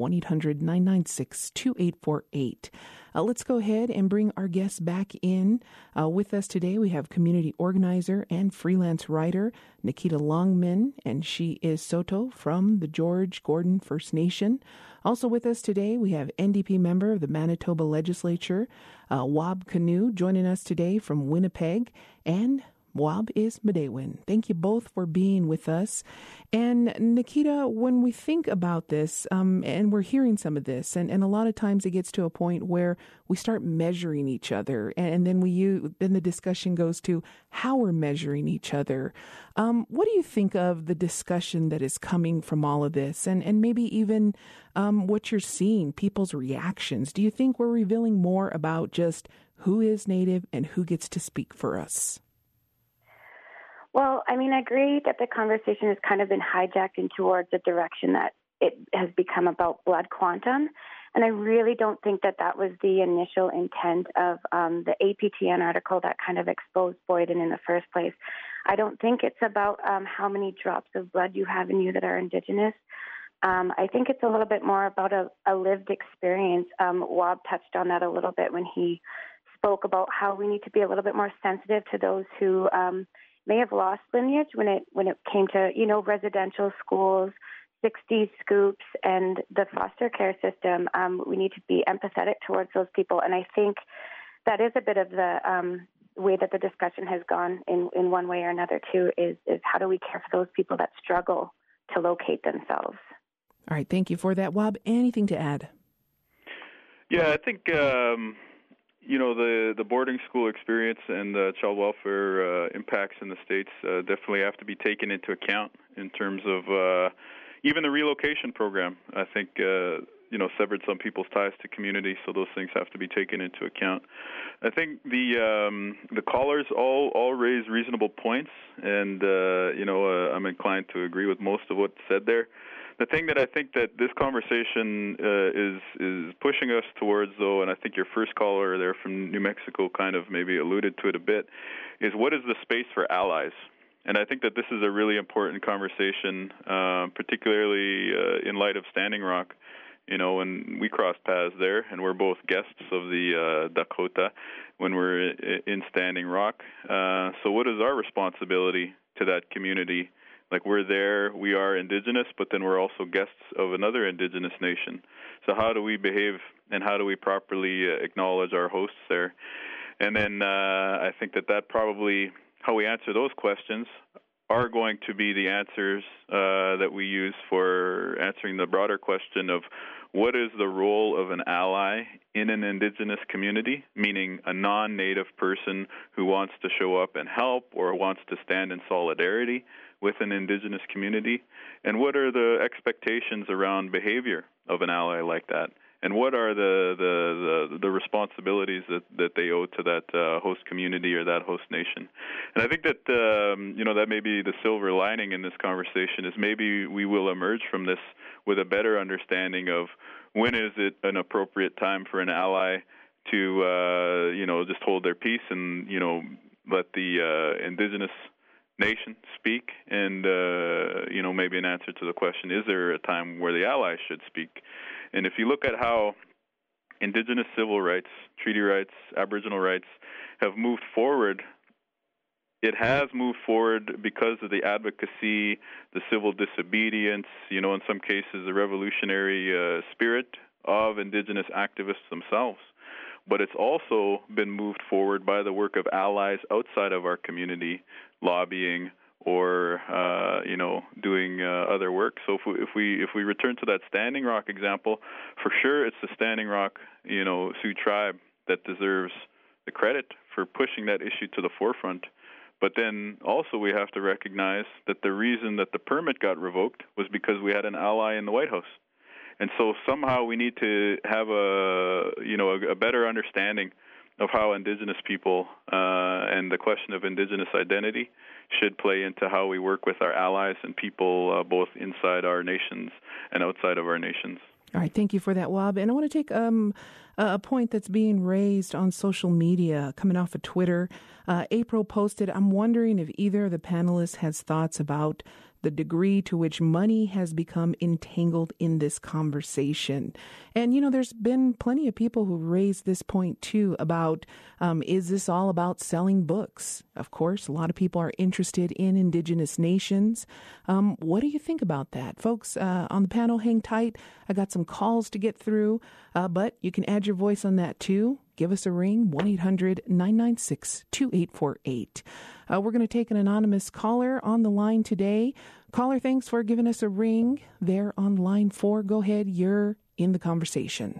1-800-996-2848. Let's go ahead and bring our guests back in. With us today, we have community organizer and freelance writer Nikita Longman, and she is Saulteaux from the George Gordon First Nation. Also with us today, we have NDP member of the Manitoba Legislature, Wab Kinew, joining us today from Winnipeg, and Wab is Midewin. Thank you both for being with us. And Nikita, when we think about this, and we're hearing some of this, and a lot of times it gets to a point where we start measuring each other, and then then the discussion goes to how we're measuring each other. What do you think of the discussion that is coming from all of this, and maybe even what you're seeing, people's reactions? Do you think we're revealing more about just who is Native and who gets to speak for us? Well, I agree that the conversation has kind of been hijacked in towards a direction that it has become about blood quantum. And I really don't think that was the initial intent of the APTN article that kind of exposed Boyden in the first place. I don't think it's about how many drops of blood you have in you that are Indigenous. I think it's a little bit more about a lived experience. Wab touched on that a little bit when he spoke about how we need to be a little bit more sensitive to those who may have lost lineage when it came to, residential schools, 60 scoops and the foster care system, we need to be empathetic towards those people. And I think that is a bit of the way that the discussion has gone in one way or another, too, is how do we care for those people that struggle to locate themselves? All right. Thank you for that. Wob, anything to add? Yeah, I think, the boarding school experience and the child welfare impacts in the States definitely have to be taken into account in terms of even the relocation program. I think, severed some people's ties to community, so those things have to be taken into account. I think the callers all raise reasonable points, and, I'm inclined to agree with most of what's said there. The thing that I think that this conversation is pushing us towards, though, and I think your first caller there from New Mexico kind of maybe alluded to it a bit, is what is the space for allies? And I think that this is a really important conversation, particularly in light of Standing Rock. When we crossed paths there, and we're both guests of the Dakota when we're in Standing Rock. So what is our responsibility to that community? Like, we're there, we are Indigenous, but then we're also guests of another Indigenous nation. So how do we behave, and how do we properly acknowledge our hosts there? And then I think that probably, how we answer those questions are going to be the answers that we use for answering the broader question of what is the role of an ally in an Indigenous community, meaning a non-Native person who wants to show up and help or wants to stand in solidarity with an Indigenous community, and what are the expectations around behavior of an ally like that, and what are the responsibilities that they owe to that host community or that host nation. And I think that that may be the silver lining in this conversation, is maybe we will emerge from this with a better understanding of when is it an appropriate time for an ally to just hold their peace and let the Indigenous nation speak, and maybe an answer to the question, is there a time where the allies should speak? And if you look at how Indigenous civil rights, treaty rights, Aboriginal rights have moved forward, it has moved forward because of the advocacy, the civil disobedience, in some cases the revolutionary spirit of Indigenous activists themselves. But it's also been moved forward by the work of allies outside of our community, lobbying or doing other work. So if we return to that Standing Rock example, for sure it's the Standing Rock Sioux tribe that deserves the credit for pushing that issue to the forefront. But then also we have to recognize that the reason that the permit got revoked was because we had an ally in the White House. And so somehow we need to have a better understanding of how Indigenous people and the question of Indigenous identity should play into how we work with our allies and people both inside our nations and outside of our nations. All right, thank you for that, Wob. And I want to take a point that's being raised on social media, coming off of Twitter. April posted, I'm wondering if either of the panelists has thoughts about the degree to which money has become entangled in this conversation. And, there's been plenty of people who raised this point, too, about is this all about selling books? Of course, a lot of people are interested in Indigenous nations. What do you think about that? Folks on the panel, hang tight. I got some calls to get through, but you can add your voice on that, too. Give us a ring, 1-800-996-2848. We're going to take an anonymous caller on the line today. Caller, thanks for giving us a ring there on line 4. Go ahead. You're in the conversation.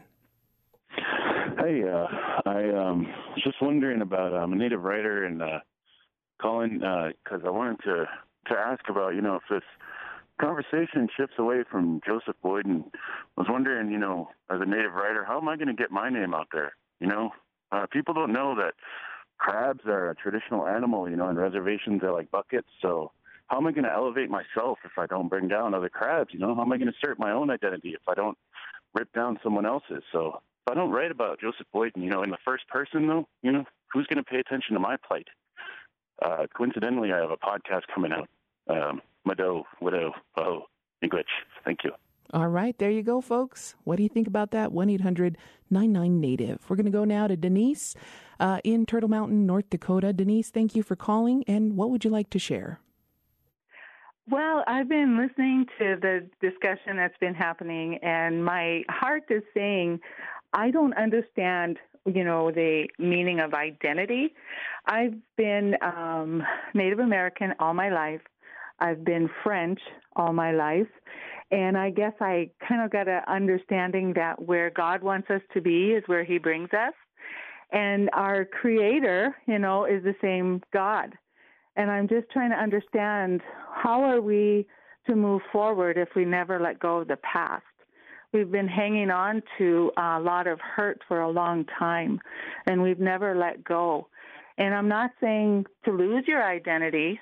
Hey, I was just wondering about I'm a Native writer and calling because I wanted to ask about, if this conversation shifts away from Joseph Boyden. I was wondering, as a Native writer, how am I going to get my name out there? People don't know that crabs are a traditional animal, and reservations are like buckets. So how am I going to elevate myself if I don't bring down other crabs? How am I going to assert my own identity if I don't rip down someone else's? So if I don't write about Joseph Boyden, in the first person, though, who's going to pay attention to my plight? Coincidentally, I have a podcast coming out, Mado, Widow, Ho, English. Thank you. All right, there you go, folks. What do you think about that? 1-800-99-NATIVE. We're going to go now to Denise in Turtle Mountain, North Dakota. Denise, thank you for calling. And what would you like to share? Well, I've been listening to the discussion that's been happening, and my heart is saying, I don't understand, the meaning of identity. I've been Native American all my life. I've been French all my life. And I guess I kind of got an understanding that where God wants us to be is where he brings us. And our Creator, is the same God. And I'm just trying to understand, how are we to move forward if we never let go of the past? We've been hanging on to a lot of hurt for a long time, and we've never let go. And I'm not saying to lose your identity.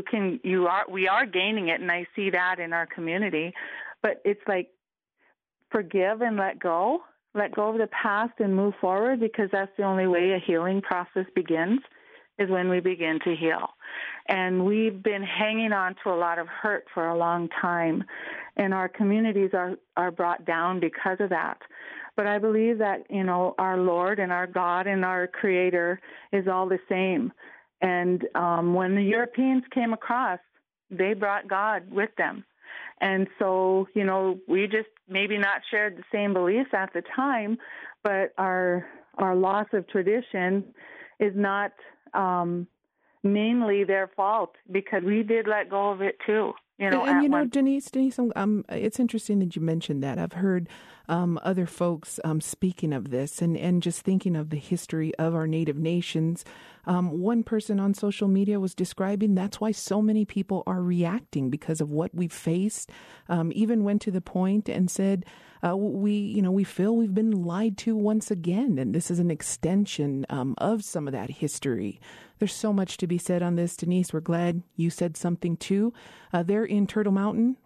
We are gaining it, and I see that in our community. But it's like, forgive and let go. Let go of the past and move forward, because that's the only way a healing process begins, is when we begin to heal. And we've been hanging on to a lot of hurt for a long time, and our communities are brought down because of that. But I believe that, our Lord and our God and our Creator is all the same. And when the Europeans came across, they brought God with them. And so, we just maybe not shared the same beliefs at the time, but our loss of tradition is not mainly their fault, because we did let go of it too. Denise, it's interesting that you mentioned that. I've heard other folks speaking of this and just thinking of the history of our Native nations. One person on social media was describing that's why so many people are reacting, because of what we've faced. Even went to the point and said, we feel we've been lied to once again, and this is an extension of some of that history. There's so much to be said on this, Denise. We're glad you said something too. There in Turtle Mountain,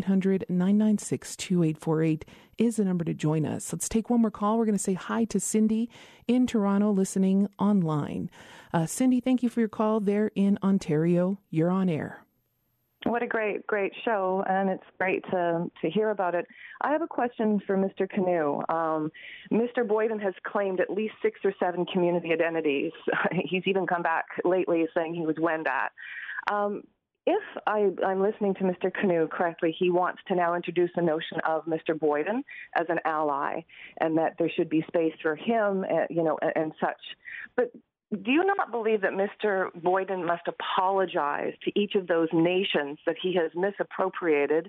1-800-996-2848 is the number to join us. Let's take one more call. We're going to say hi to Cindy in Toronto, listening online. Cindy, thank you for your call there in Ontario. You're on air. What a great show, and it's great to hear about it. I have a question for Mr. Canoe. Mr. Boyden has claimed at least 6 or 7 community identities. He's even come back lately saying he was Wendat. If I'm listening to Mr. Canoe correctly, he wants to now introduce the notion of Mr. Boyden as an ally, and that there should be space for him, and such. But do you not believe that Mr. Boyden must apologize to each of those nations that he has misappropriated?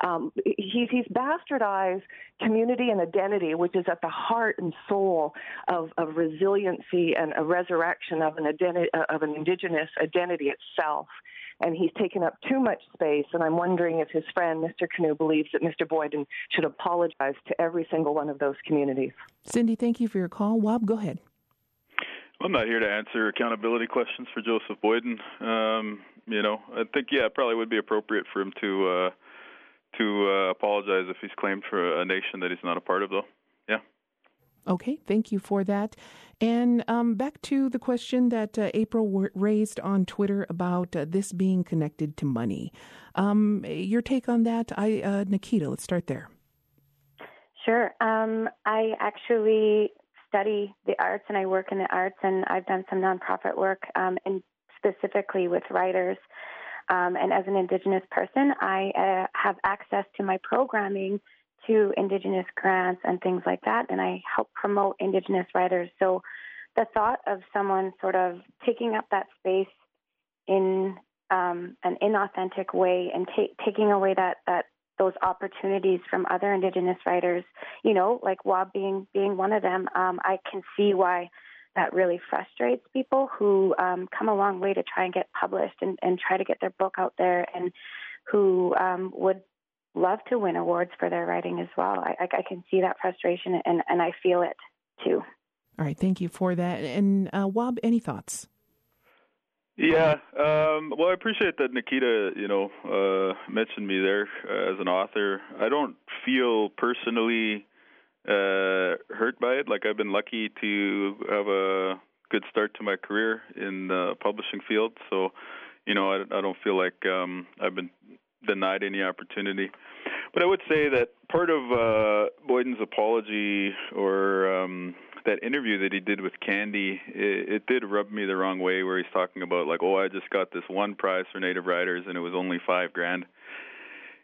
He's bastardized community and identity, which is at the heart and soul of resiliency and a resurrection of an indigenous identity itself. And he's taken up too much space, and I'm wondering if his friend, Mr. Canoe, believes that Mr. Boyden should apologize to every single one of those communities. Cindy, thank you for your call. Wob, go ahead. I'm not here to answer accountability questions for Joseph Boyden. I think, it probably would be appropriate for him to apologize if he's claimed for a nation that he's not a part of, though. Yeah. Okay, thank you for that. And back to the question that April raised on Twitter about this being connected to money. Your take on that, Nikita, let's start there. Sure. I actually study the arts, and I work in the arts, and I've done some nonprofit work, and specifically with writers. And as an Indigenous person, I have access to my programming to Indigenous grants and things like that, and I help promote Indigenous writers. So the thought of someone sort of taking up that space in an inauthentic way and taking away that those opportunities from other Indigenous writers, like Wob being one of them, I can see why that really frustrates people who come a long way to try and get published and try to get their book out there, and who would love to win awards for their writing as well. I can see that frustration, and I feel it too. All right, thank you for that. And Wob, any thoughts? Yeah, well, I appreciate that Nikita, mentioned me there as an author. I don't feel personally hurt by it. Like, I've been lucky to have a good start to my career in the publishing field, so, I don't feel like I've been denied any opportunity. But I would say that part of Boyden's apology, or that interview that he did with Candy, it did rub me the wrong way, where he's talking about, like, I just got this one prize for Native Writers and it was only $5,000.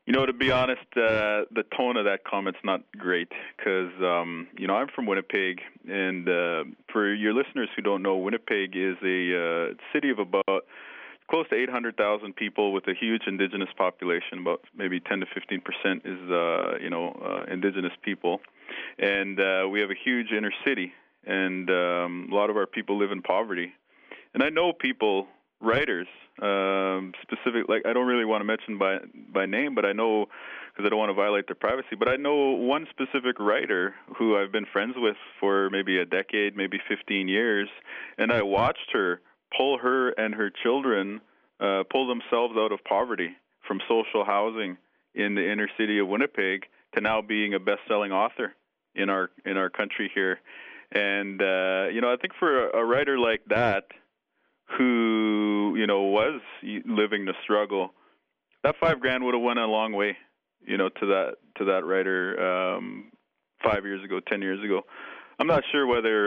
To be honest, the tone of that comment's not great because, I'm from Winnipeg, and for your listeners who don't know, Winnipeg is a city of about close to 800,000 people with a huge Indigenous population. About maybe 10 to 15% is, Indigenous people. And we have a huge inner city, and a lot of our people live in poverty. And I know people, writers, specific, like I don't really want to mention by name, but I know, because I don't want to violate their privacy, but I know one specific writer who I've been friends with for maybe a decade, maybe 15 years, and I watched her pull her and her children pull themselves out of poverty from social housing in the inner city of Winnipeg to now being a best-selling author in our country here. And I think for a writer like that, who was living the struggle, that $5,000 would have went a long way, to that writer 5 years ago, 10 years ago. I'm not sure whether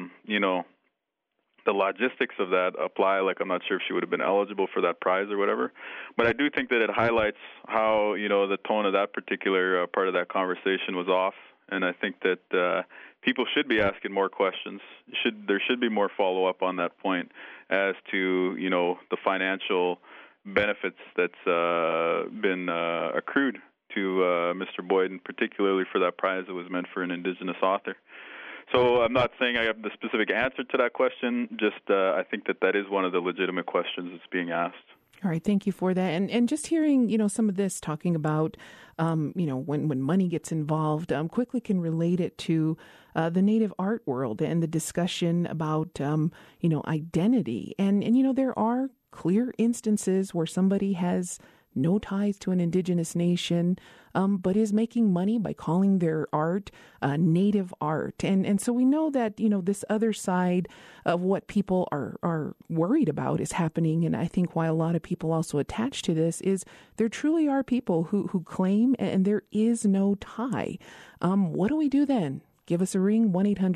the logistics of that apply. Like, I'm not sure if she would have been eligible for that prize or whatever. But I do think that it highlights how the tone of that particular part of that conversation was off. And I think that people should be asking more questions. There should be more follow-up on that point as to, the financial benefits that's been accrued to Mr. Boyden, particularly for that prize that was meant for an Indigenous author. So I'm not saying I have the specific answer to that question, just I think that is one of the legitimate questions that's being asked. All right, thank you for that. And just hearing, some of this talking about, when money gets involved, quickly can relate it to the Native art world and the discussion about, identity. And there are clear instances where somebody has no ties to an Indigenous nation, but is making money by calling their art Native art. And so we know that, this other side of what people are worried about is happening. And I think why a lot of people also attach to this is there truly are people who claim and there is no tie. What do we do then? Give us a ring,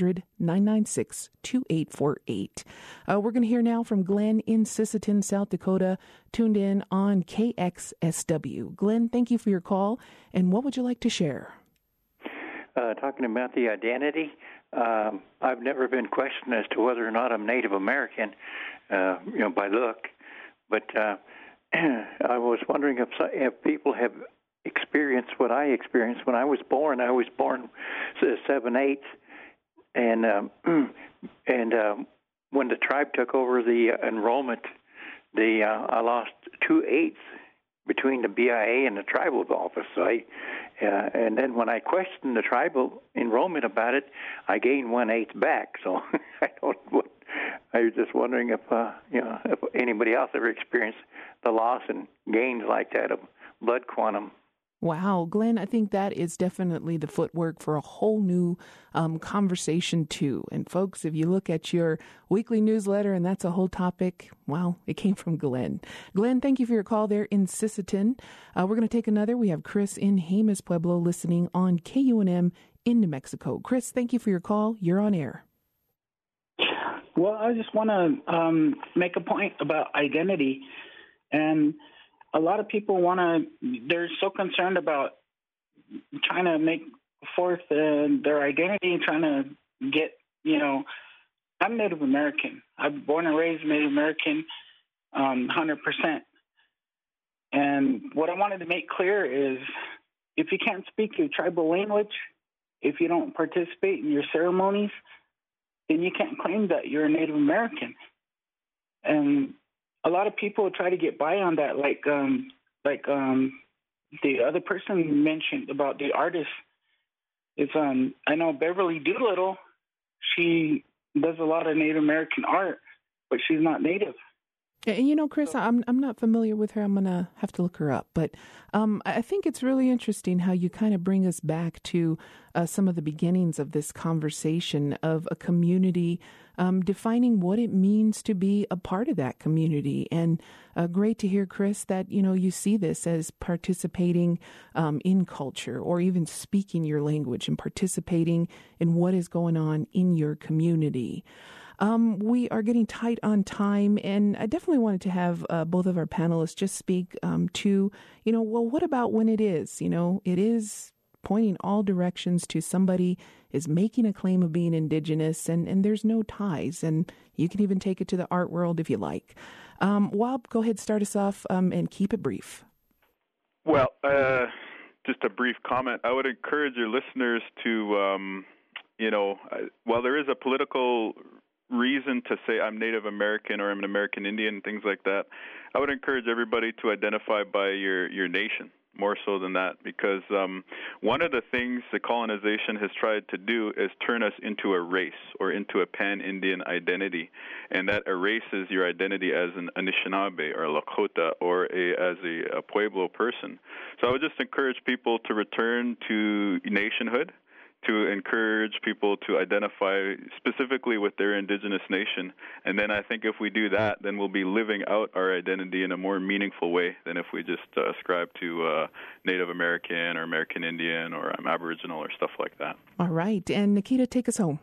1-800-996-2848. We're going to hear now from Glenn in Sisseton, South Dakota, tuned in on KXSW. Glenn, thank you for your call. And what would you like to share? Talking about the identity, I've never been questioned as to whether or not I'm Native American, by look. But I was wondering if people have experienced what I experienced when I was born. I was born 7/8, and when the tribe took over the enrollment, I lost 2/8 between the BIA and the tribal office. So and then when I questioned the tribal enrollment about it, I gained 1/8 back. So I was just wondering if if anybody else ever experienced the loss and gains like that of blood quantum. Wow, Glenn, I think that is definitely the footwork for a whole new conversation, too. And folks, if you look at your weekly newsletter and that's a whole topic, well, it came from Glenn. Glenn, thank you for your call there in Sisseton. We're going to take another. We have Chris in Jemez Pueblo listening on KUNM in New Mexico. Chris, thank you for your call. You're on air. Well, I just want to make a point about identity. And a lot of people they're so concerned about trying to make forth their identity, trying to get, I'm Native American. I'm born and raised Native American, 100%. And what I wanted to make clear is if you can't speak your tribal language, if you don't participate in your ceremonies, then you can't claim that you're a Native American. And a lot of people try to get by on that, like the other person mentioned about the artist. It's I know Beverly Doolittle. She does a lot of Native American art, but she's not Native. And Chris, I'm not familiar with her. I'm gonna have to look her up. But I think it's really interesting how you kind of bring us back to some of the beginnings of this conversation of a community defining what it means to be a part of that community. And great to hear, Chris, that you see this as participating in culture or even speaking your language and participating in what is going on in your community. We are getting tight on time, and I definitely wanted to have both of our panelists just speak to, well, what about when it is? It is pointing all directions to somebody is making a claim of being Indigenous, and there's no ties. And you can even take it to the art world if you like. Wab, go ahead, start us off and keep it brief. Well, just a brief comment. I would encourage your listeners to, while there is a political reason to say I'm Native American or I'm an American Indian, things like that, I would encourage everybody to identify by your nation more so than that, because one of the things the colonization has tried to do is turn us into a race or into a pan-Indian identity, and that erases your identity as an Anishinaabe or Lakota or as a Pueblo person. So I would just encourage people to return to nationhood, to encourage people to identify specifically with their Indigenous nation. And then I think if we do that, then we'll be living out our identity in a more meaningful way than if we just ascribe to Native American or American Indian or I'm Aboriginal or stuff like that. All right. And Nikita, take us home.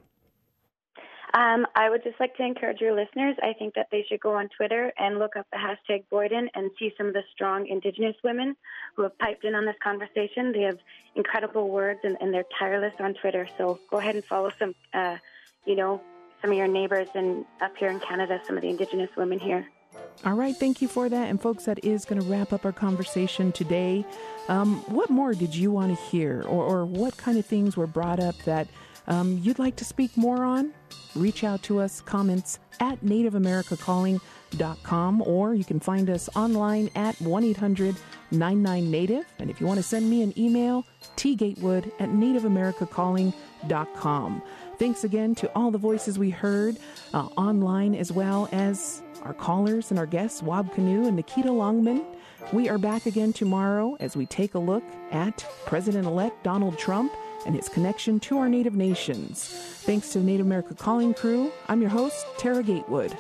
I would just like to encourage your listeners. I think that they should go on Twitter and look up the hashtag Boyden and see some of the strong Indigenous women who have piped in on this conversation. They have incredible words and they're tireless on Twitter. So go ahead and follow some of your neighbors and up here in Canada, some of the Indigenous women here. All right. Thank you for that. And folks, that is going to wrap up our conversation today. What more did you want to hear or what kind of things were brought up that you'd like to speak more on? Reach out to us, comments at NativeAmericaCalling.com, or you can find us online at 1-800-99-NATIVE. And if you want to send me an email, tgatewwood@NativeAmericaCalling.com. Thanks again to all the voices we heard online, as well as our callers and our guests, Wab Kinew and Nikita Longman. We are back again tomorrow as we take a look at President-elect Donald Trump and his connection to our Native nations. Thanks to the Native America Calling crew, I'm your host, Tara Gatewood.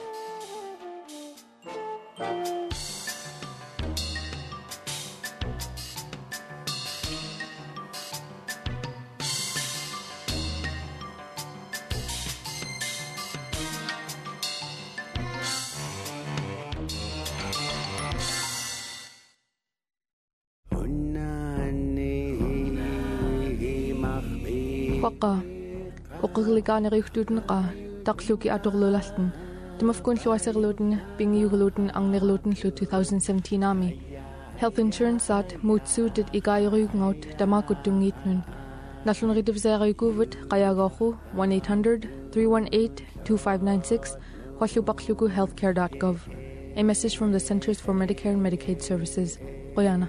Uqirlikaaneriuhtuutenqa taqluki atorlulalten Tumafkun luaserluten bingiugluten angnerluten 2017 ami Health insurance at mutsut et igayrugngot damakutungitnun Nationalidivzeriguvut qayagohu 1-800-318-2596 wallupaqluku.healthcare.gov. A message from the Centers for Medicare and Medicaid Services. Oyana.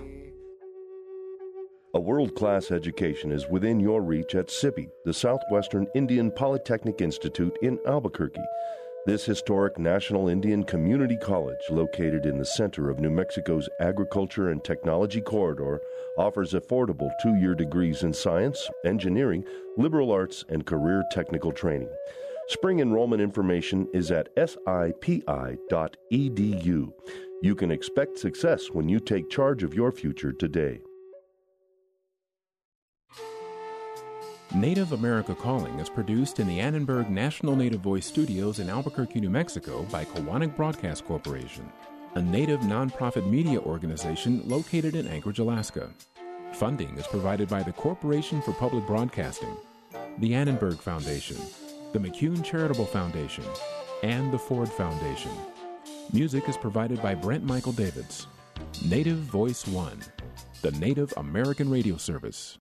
A world-class education is within your reach at SIPI, the Southwestern Indian Polytechnic Institute in Albuquerque. This historic National Indian Community College, located in the center of New Mexico's agriculture and technology corridor, offers affordable 2-year degrees in science, engineering, liberal arts, and career technical training. Spring enrollment information is at sipi.edu. You can expect success when you take charge of your future today. Native America Calling is produced in the Annenberg National Native Voice Studios in Albuquerque, New Mexico by Kowanik Broadcast Corporation, a Native nonprofit media organization located in Anchorage, Alaska. Funding is provided by the Corporation for Public Broadcasting, the Annenberg Foundation, the McCune Charitable Foundation, and the Ford Foundation. Music is provided by Brent Michael Davids. Native Voice One, the Native American Radio Service.